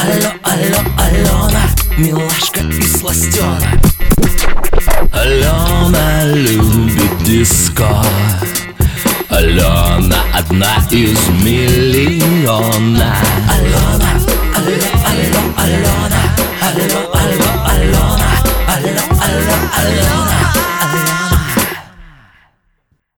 Алло, алло, Алена, милашка и сластена. Алена любит диско. Алена одна из миллиона. Алена